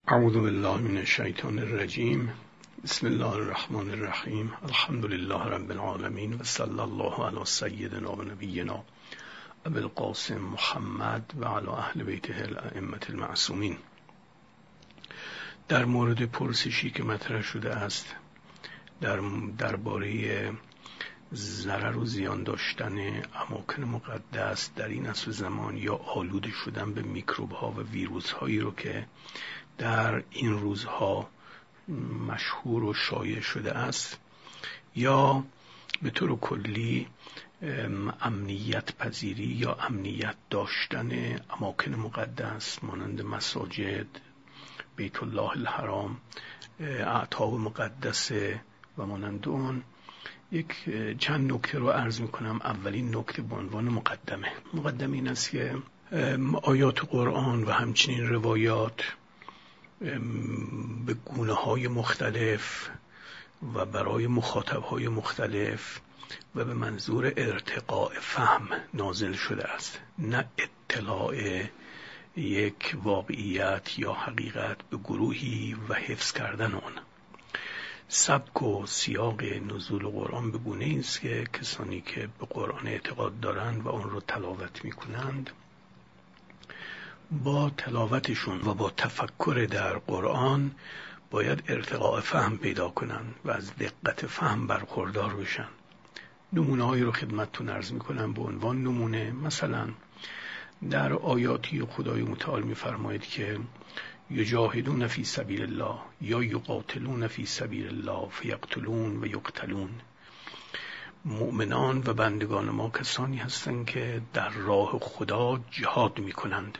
اعوذ بالله من الشیطان الرجیم. بسم الله الرحمن الرحیم. الحمد لله رب العالمین و صلی الله علی سیدنا و نبینا ابی القاسم محمد و علی اهل بیته الائمة المعصومین. در مورد پرسشی که مطرح شده است درباره ضرر و زیان داشتن اماکن مقدس در این عصر زمان یا آلوده شدن به میکروب ها و ویروس هایی رو که در این روزها مشهور و شایع شده است، یا به طور کلی امنیت پذیری یا امنیت داشتن اماکن مقدس مانند مساجد، بیت الله الحرام، اعتاب مقدسه و مانند اون، چند نکته رو عرض میکنم. اولین نکته به عنوان مقدمه این است که آیات قرآن و همچنین روایات به گونه‌های مختلف و برای مخاطب‌های مختلف و به منظور ارتقاء فهم نازل شده است، نه اطلاع یک واقعیت یا حقیقت به گروهی و حفظ کردن آن. سبک و سیاق نزول قرآن به گونه است که کسانی که به قرآن اعتقاد دارند و آن را تلاوت می‌کنند با تلاوتشون و با تفکر در قرآن باید ارتقاء فهم پیدا کنند و از دقت فهم برخوردار بشن. نمونه‌هایی رو خدمتتون عرض می‌کنم به عنوان نمونه. مثلا در آیاتی خدای متعال می‌فرماید که یجاهدون فی سبیل الله یا یقاتلون فی سبیل الله فیقتلون و یقتلون. مؤمنان و بندگان ما کسانی هستند که در راه خدا جهاد می‌کنند.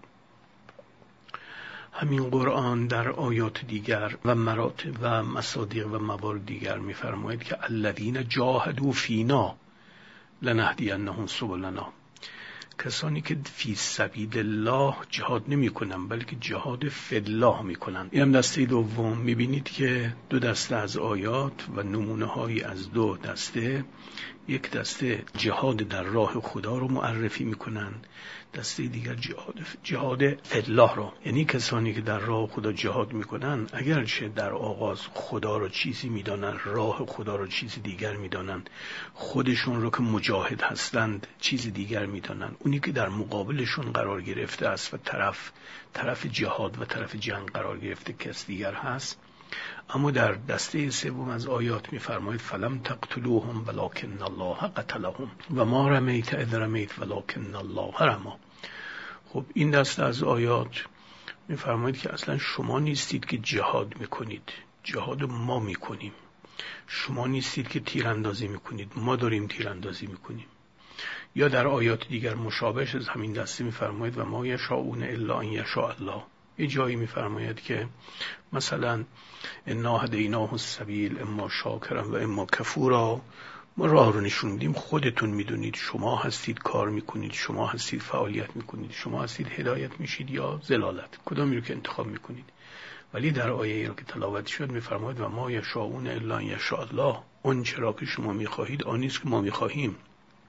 همین قرآن در آیات دیگر و مراتب و مصادیق و موارد دیگر می‌فرماید که الذین جاهدوا فینا لنهدینهم سبلنا. کسانی که فی سبیل الله جهاد نمی کنن بلکه جهاد فی الله می کنن. اینم دسته دوم. میبینید که دو دسته از آیات و نمونه هایی از دو دسته، یک دسته جهاد در راه خدا رو معرفی میکنن، دسته دیگر جهاد فی الله رو. یعنی کسانی که در راه خدا جهاد میکنن اگرچه در آغاز خدا رو چیزی میدانن، راه خدا رو چیزی دیگر میدانن، خودشون رو که مجاهد هستند چیزی دیگر میدانن، اونی که در مقابلشون قرار گرفته است و طرف جهاد و طرف جنگ قرار گرفته کس دیگر هست. اما در دسته سوم از آیات می‌فرماید فلم تقتلوهم ولکن الله قتلهم و ما رمیت اذ رمیت ولکن الله رمی. خب این دسته از آیات می‌فرماید که اصلا شما نیستید که جهاد می‌کنید، جهاد ما می‌کنیم. شما نیستید که تیراندازی می‌کنید، ما داریم تیراندازی می‌کنیم. یا در آیات دیگر مشابهش از همین دسته می‌فرماید و ما یشاءون الا ان یشاء الله. یه جایی می‌فرماید که مثلا انا هدیناه السبیل اما شاکرا و اما کفورا. ما راه رو نشون میدیم، خودتون میدونید، شما هستید کار میکنید، شما هستید فعالیت میکنید، شما هستید هدایت میشید یا ضلالت، کدامی رو که انتخاب میکنید. ولی در آیه رو که تلاوت شد میفرماید و ما یشاءون الا ان یشاء الله. اون چرا که شما میخواهید آن نیست که ما میخواهیم.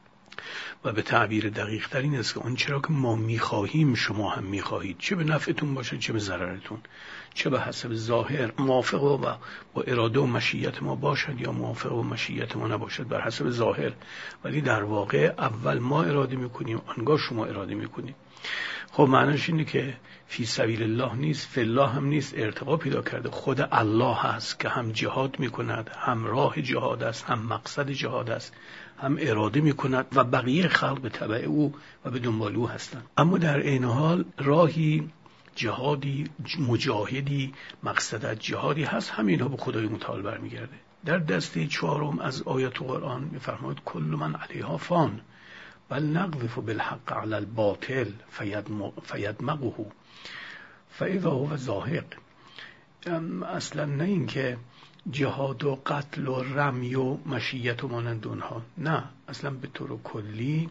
و به تعبیر دقیق تر این است که اون چرا که ما میخواهیم شما هم میخواهید، چه به نفعتون باشه چه به ضررتون، چه به حسب ظاهر موافق و با اراده و مشیت ما باشد یا موافق و مشیت ما نباشد، بر حسب ظاهر. ولی در واقع اول ما اراده میکنیم، آنگاه شما اراده میکنید. خب معنیش اینه که فی سبیل الله نیست، فی الله هم نیست، ارتقا پیدا کرده. خود الله هست که هم جهاد میکند، هم راه جهاد است، هم مقصد جهاد است، هم اراده میکند و بقیه خلق به تبع او و به دنبال او هستند. اما در عین حال راهی جهادی، مجاهدی، مقصد جهادی هست، همین ها به خدای متعال برمیگرده. در دسته چهارم از آیات قرآن میفرماید کل من علیها فان بل نقذف بالحق علی الباطل فیدمغه فاذا هو زاهق. اصلا نه این که جهاد و قتل و رمی و مشیت و مانند اونها، نه، اصلا به طور کلی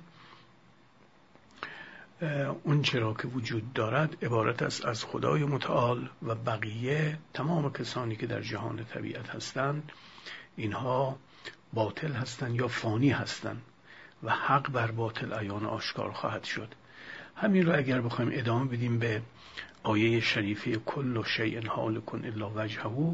اون چرا که وجود دارد عبارت است از خدای متعال و بقیه تمام کسانی که در جهان طبیعت هستند اینها باطل هستند یا فانی هستند و حق بر باطل عیان آشکار خواهد شد. همین رو اگر بخوایم ادامه بدیم به آیه شریفه کل شیء هالک الا وجهه،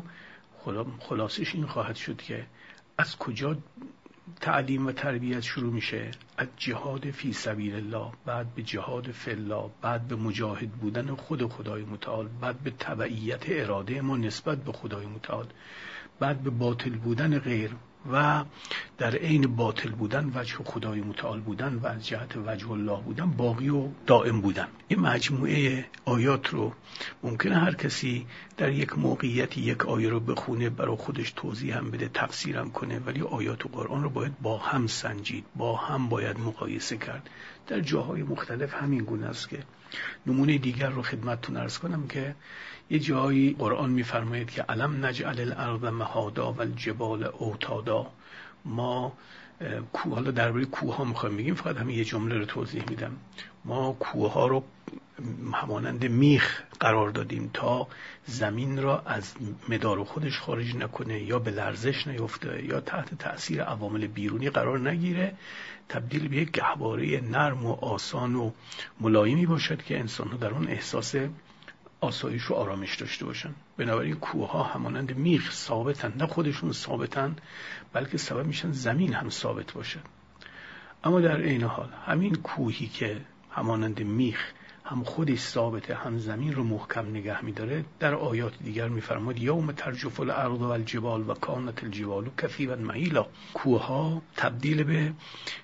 خلاصش این خواهد شد که از کجا تعلیم و تربیت شروع میشه؟ از جهاد فی سبیل الله، بعد به جهاد فی الله، بعد به مجاهد بودن خدای متعال، بعد به تبعیت اراده ما نسبت به خدای متعال، بعد به باطل بودن غیر و در عین باطل بودن وجه خدای متعال بودن و از جهت وجه الله بودن باقی و دائم بودن. این مجموعه آیات رو ممکنه هر کسی در یک موقعیتی یک آیه رو بخونه، برای خودش توضیح هم بده، تفسیر هم کنه، ولی آیات و قرآن رو باید با هم سنجید، با هم باید مقایسه کرد. در جاهای مختلف همین گونه است که نمونه دیگر رو خدمتتون عرض کنم که یه جایی قرآن می‌فرماید که الم نجعل الارض مهادا و الجبال اوتادا. ما حالا درباره کوه ها میخوایم بگیم، فقط همین یه جمله رو توضیح میدم. ما کوه ها رو همانند میخ قرار دادیم تا زمین را از مدار خودش خارج نکنه، یا به لرزش نیفته، یا تحت تأثیر عوامل بیرونی قرار نگیره، تبدیل به یک گهواره نرم و آسان و ملایمی باشد که انسان ها در اون احساس آسایش و آرامش داشته باشن. بنابراین کوه ها همانند میخ ثابتن، نه خودشون ثابتن بلکه سبب میشن زمین هم ثابت باشد. اما در عین حال همین کوهی که همانند میخ هم خودش ثابته هم زمین رو محکم نگه میداره، در آیات دیگر میفرماد یوم ترجف الارض والجبال و کانت الجبال کثیبا مهیلا. کوه ها تبدیل به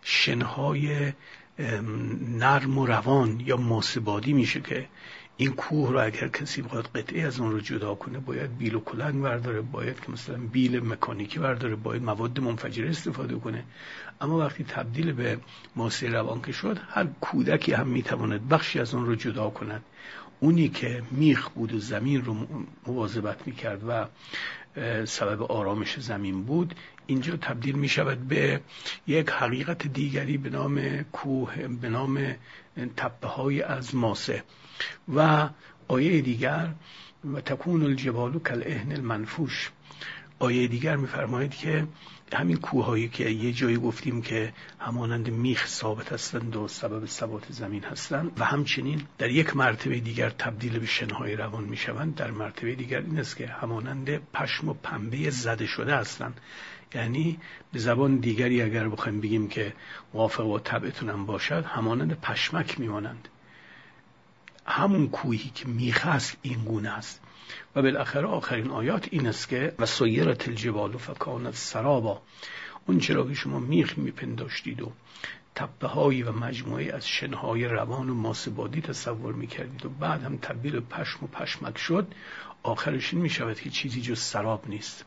شنهای نرم و روان یا ماسه‌بادی میشه که این کوه رو اگر کسی بخواد قطعه از اون رو جدا کنه باید بیل و کلنگ برداره، باید که مثلا بیل مکانیکی برداره، باید مواد منفجره استفاده کنه. اما وقتی تبدیل به ماسه روان که شد، هر کودکی هم میتواند بخشی از اون رو جدا کند. اونی که میخ بود و زمین رو مواظبت میکرد و سبب آرامش زمین بود، اینجا تبدیل می شود به یک حقیقت دیگری به نام کوه، به نام تپه های از ماسه. و آیه دیگر و تکون الجبال کالعهن المنفوش، آیه دیگر می‌فرماید که همین کوه‌هایی که یه جایی گفتیم که همانند میخ ثابت هستند و سبب ثبات زمین هستند و همچنین در یک مرتبه دیگر تبدیل به شنهای روان می‌شوند، در مرتبه دیگر این است که همانند پشم و پنبه زده شده هستند. یعنی به زبان دیگری اگر بخوایم بگیم که موافق با طبعتون هم باشد، همانند پشمک میمانند. همون کوهی که میخ است این گونه است. و بالاخره آخرین آیات این است که و سیرت الجبال فکانت سرابا، اون چرا که شما میخ میپنداشتید و تپه هایی و مجموعه از شنهای روان و ماسه‌بادی تصور میکردید و بعد هم تبدیل به پشم و پشمک شد، آخرش این میشود که چیزی جز سراب نیست.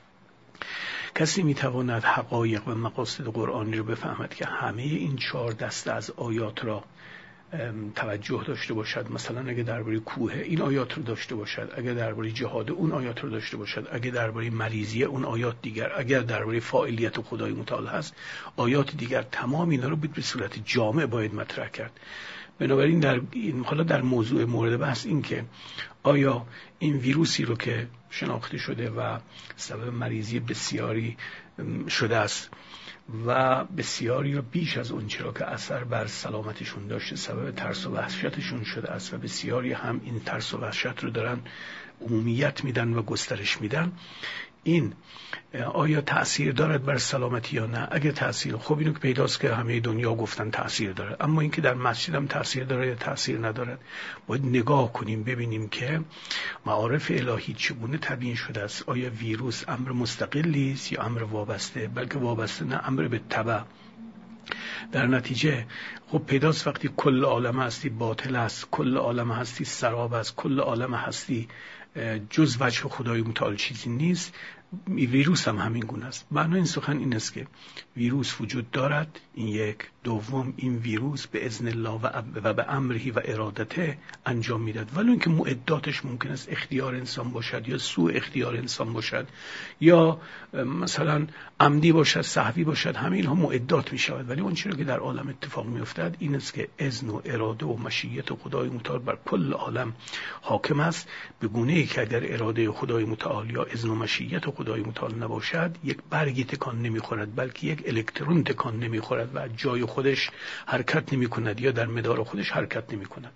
کسی میتواند حقایق و مقاصد قرآنی رو بفهمد که همه این 4 دسته از آیات را توجه داشته باشد. مثلا اگه درباره کوه این آیات رو داشته باشد، اگه درباره جهاد اون آیات رو داشته باشد، اگه درباره مریضی اون آیات دیگر، اگر درباره فاعلیت خدای متعال هست آیات دیگر، تمام اینا رو به صورت جامع باید مطرح کرد. بنابراین حالا در موضوع مورد بحث این که آیا این ویروسی رو که شناخته شده و سبب مریضی بسیاری شده است و بسیاری رو بیش از اون چرا که اثر بر سلامتشون داشته سبب ترس و وحشتشون شده است و بسیاری هم این ترس و وحشت رو دارن عمومیت میدن و گسترش میدن، این آیا تأثیر دارد بر سلامتی یا نه؟ اگه تأثیر، خب اینو که پیداست که همه دنیا گفتن تأثیر داره، اما اینکه در مسجد هم تأثیر داره یا تأثیر ندارد، باید نگاه کنیم ببینیم که معارف الهی چگونه تبیین شده است. آیا ویروس امر مستقلی است یا امر وابسته؟ بلکه وابسته نه، امر به تبع. در نتیجه خب پیداست وقتی کل عالم هستی باطل است، کل عالم هستی سراب است، کل عالم هستی جز وجه خدای متعال چیزی نیست، ویروس هم همین گونه است. معنی این سخن این است که ویروس وجود دارد، این یک. دوم، این ویروس به اذن الله و به امرهی و ارادته انجام میداد، ولی اینکه معداتش ممکن است اختیار انسان باشد یا سوء اختیار انسان باشد یا مثلا عمدی باشد، سهوی باشد، همه اینها معدات می شود. ولی اون آنچه که در عالم اتفاق میافتد این است که اذن و اراده و مشیت خدای متعال بر کل عالم حاکم است، به گونه‌ای که اگر اراده خدای متعال یا اذن و مشیت خدای متعال نباشد یک برگی تکان نمیخورد، بلکه یک الکترون تکان نمیخورد و جای خودش حرکت نمیکند یا در مدار خودش حرکت نمیکند.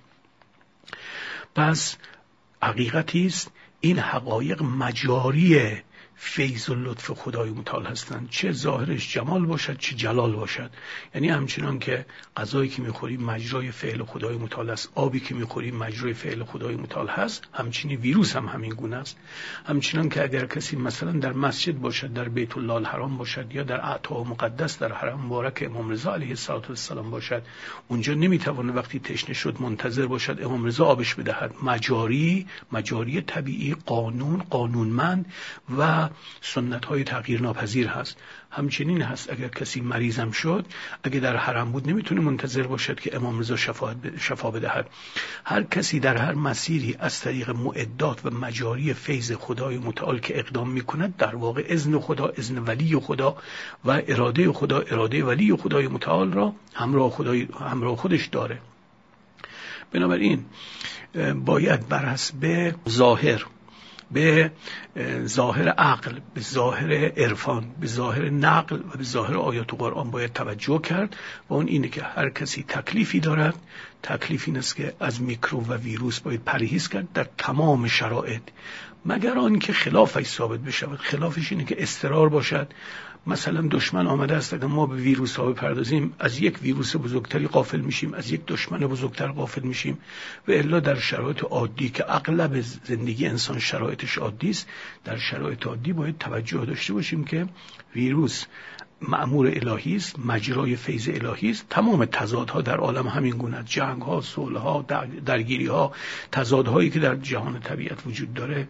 پس حقیقتی است این حقایق مجاری فیض و لطف خدای متعال هستند، چه ظاهرش جمال باشد چه جلال باشد. یعنی همچنان که غذایی که میخوریم مجرای فعل خدای متعال است، آبی که میخوریم مجرای فعل خدای متعال هست، همچنین ویروس هم همین گونه است. همچنان که اگر کسی مثلا در مسجد باشد، در بیت الله الحرام باشد یا در اعطا مقدس در حرم مبارک امام رضا علیه السلام باشد، اونجا نمیتونه وقتی تشنه شد منتظر باشد امام رضا آبش بدهد. مجاری طبیعی، قانونمند و سنت های تغییر ناپذیر هست. همچنین هست اگر کسی مریضم شد، اگه در حرم بود نمیتونه منتظر باشد که امام رضا شفا بدهد. هر کسی در هر مسیری از طریق معدات و مجاری فیض خدای متعال که اقدام میکند، در واقع اذن خدا، اذن ولی خدا و اراده خدا، اراده ولی خدای متعال را همراه خودش داره. بنابراین باید بر حسب ظاهر، به ظاهر عقل، به ظاهر عرفان، به ظاهر نقل و به ظاهر آیات قرآن باید توجه کرد و اون اینه که هر کسی تکلیفی دارد. تکلیف این است که از میکروب و ویروس باید پرهیز کرد در تمام شرایط، مگر آنکه خلافش ثابت بشود. خلافش اینه که اضطرار باشد، مثلا دشمن آمده است اگر ما به ویروس ها بپردازیم از یک ویروس بزرگتری غافل میشیم، از یک دشمن بزرگتر غافل میشیم. و الا در شرایط عادی که اغلب زندگی انسان شرایطش عادی است، در شرایط عادی باید توجه داشته باشیم که ویروس مأمور الهی است، مجرای فیض الهی است. تمام تضادها در عالم همین گونه است، جنگ ها، صلح ها، درگیری ها، تضادهایی که در جهان طبیعت وجود داره،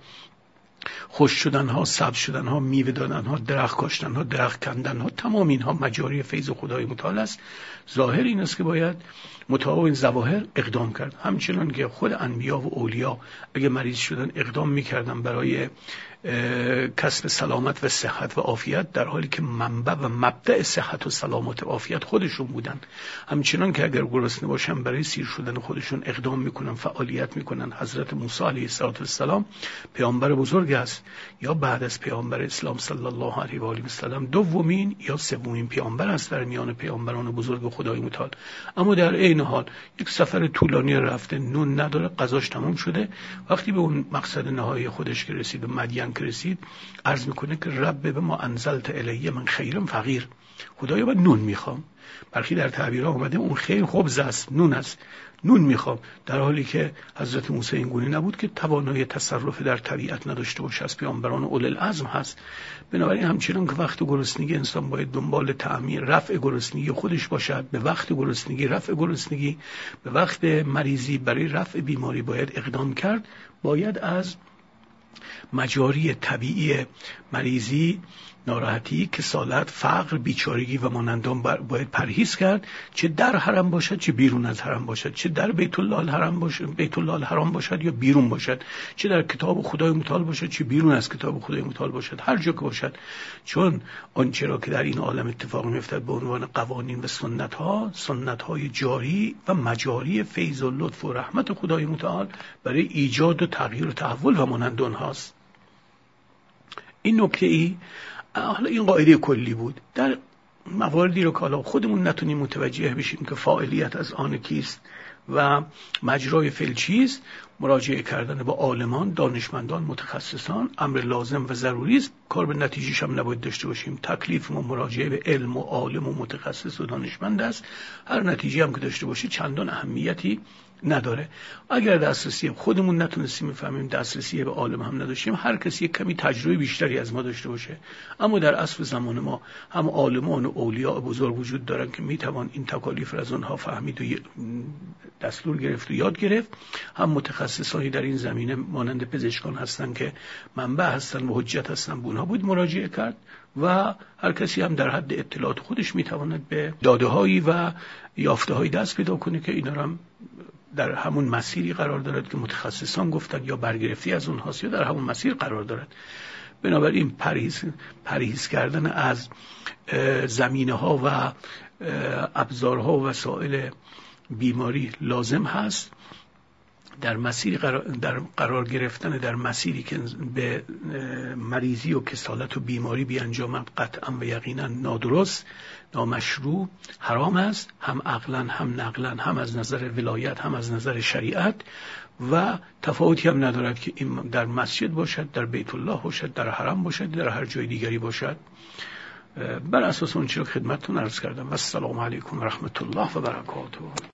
خوش شدن ها، سبز شدن ها، میوه دادن ها، درخت کاشتن ها، درخت کندن ها، تمام اینها مجاری فیض خدای متعال است. ظاهر این است که باید مطابق این ظواهر اقدام کرد. همچنان که خود انبیا و اولیا اگه مریض شدن اقدام میکردن برای کسب سلامت و صحت و عافیت، در حالی که منبع و مبدأ صحت و سلامت و عافیت خودشون بودن. همچنان که اگر گرسنه باشن برای سیر شدن خودشون اقدام میکنن، فعالیت میکنن. حضرت موسی علیه السلام پیامبر بزرگ است، یا بعد از پیامبر اسلام صلی الله علیه و آله و سلم دومین یا سومین پیامبر است در میان پیامبران بزرگ خدای متعال. اما در عین حال یک سفر طولانی رفته، نون نداره، غذاش تمام شده. وقتی به اون مقصد نهایی خودش که رسید، مدین که رسید، عرض میکنه که رب به ما انزلت الیه من خیر فقیر. خدایا من نون میخوام. برخی در تعبیرها اومده اون خیر خبز است، نون است، نون میخوام. در حالی که حضرت موسی این گونه نبود که توانایی تصرف در طبیعت نداشته باشه، از پیامبران اول العزم هست. بنابراین همچنان که وقت گرسنگی انسان باید دنبال تعمیر رفع گرسنگی خودش باشد، به وقت گرسنگی رفع گرسنگی، به وقت مریضی برای رفع بیماری باید اقدام کرد. باید از مجاری طبیعی مریضی، ناراحتی، کسالت، فقر، بیچارگی و مانندان باید پرهیز کرد، چه در حرم باشد چه بیرون از حرم باشد، چه در بیت الله الحرام باشد یا بیرون باشد، چه در کتاب خدای متعال باشد چه بیرون از کتاب خدای متعال باشد، هر جا که باشد. چون آنچه را که در این عالم اتفاق می‌افتد به عنوان قوانین و سنت‌های جاری و مجاری فیض و لطف و رحمت خدای متعال برای ایجاد و تغییر و تحول و مانندان هاست. این نکته ای، حالا این قاعده کلی بود. در مواردی رو که حالا خودمون نتونیم متوجه بشیم که فاعلیت از آن کیست و مجرای فعل چیست، مراجعه کردن با عالمان، دانشمندان، متخصصان امر لازم و ضروری است. کار به نتیجهش هم نباید داشته باشیم. تکلیف ما مراجعه به علم و عالم و متخصص و دانشمند است. هر نتیجه هم که داشته باشه چندان اهمیتی نداره. اگر دسترسی خودمون نتونستیم بفهمیم، دسترسی به عالم هم نداشتیم، هر کسی یک کمی تجربه بیشتری از ما داشته باشه. اما در عصر زمان ما هم عالمان و اولیاء بزرگ وجود دارن که میتوان این تکالیف را از اونها فهمید و دستور گرفت و یاد گرفت. هم متخصصانی در این زمینه مانند پزشکان هستن که منبع هستن و حجت هستن، به اونها بود مراجعه کرد و هر کسی هم در حد اطلاعات خودش میتواند به داده‌هایی و یافته‌هایی دست پیدا کنه که اینا هم در همون مسیری قرار دارد که متخصصان گفتن یا برگرفتی از اونهاست یا در همون مسیر قرار دارد. بنابراین پرهیز کردن از زمینه ها و ابزارها و وسایل بیماری لازم هست. در مسیر قرار گرفتن در مسیری که به مریضی و کسالت و بیماری بیانجامد قطعا و یقینا نادرست، نامشروع، حرام است، هم عقلا هم نقلا، هم از نظر ولایت هم از نظر شریعت، و تفاوتی هم ندارد که این در مسجد باشد، در بیت الله باشد، در حرم باشد، در هر جای دیگری باشد. بر اساس اون چیزی که خدمتتون عرض کردم. السلام علیکم و رحمت الله و برکاته.